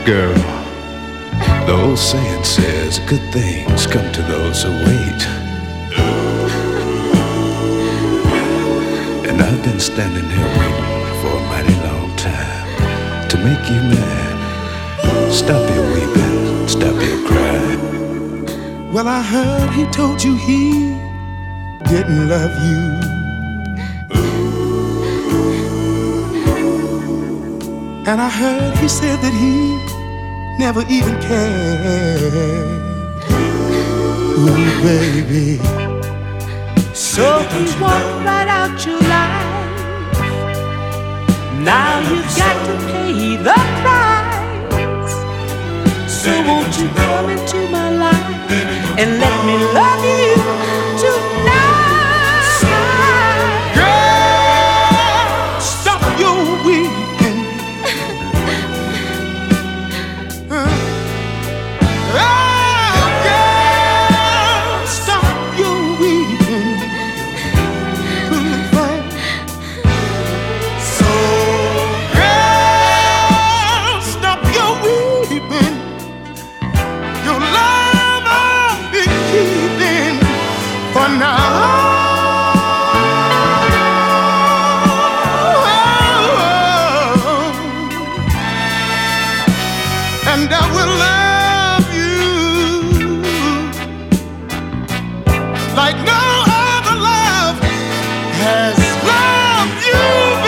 Girl, the old saying says good things come to those who wait. And I've been standing here waiting for a mighty long time to make you mad. Stop your weeping, stop your crying. Well, I heard he told you he didn't love you. And I heard he said that he never even cared. Ooh, baby. So he walked right out your life. Now you've got to pay the price. So won't you come into my life and let me love you tonight? Girl, stop your weeping. And I will love you like no other love has loved you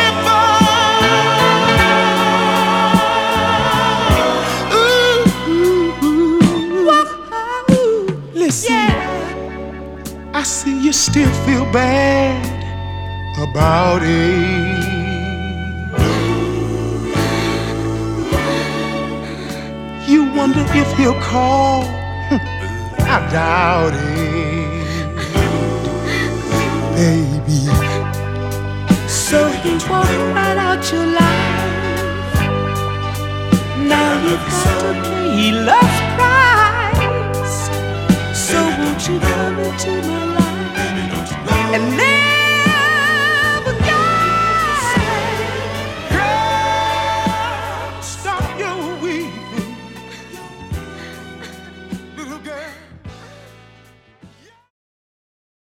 before. Ooh. Listen, yeah. I see you still feel bad about it. You wonder if he'll call. I doubt it, baby. So he walked right out your life. Now you've got to pay love.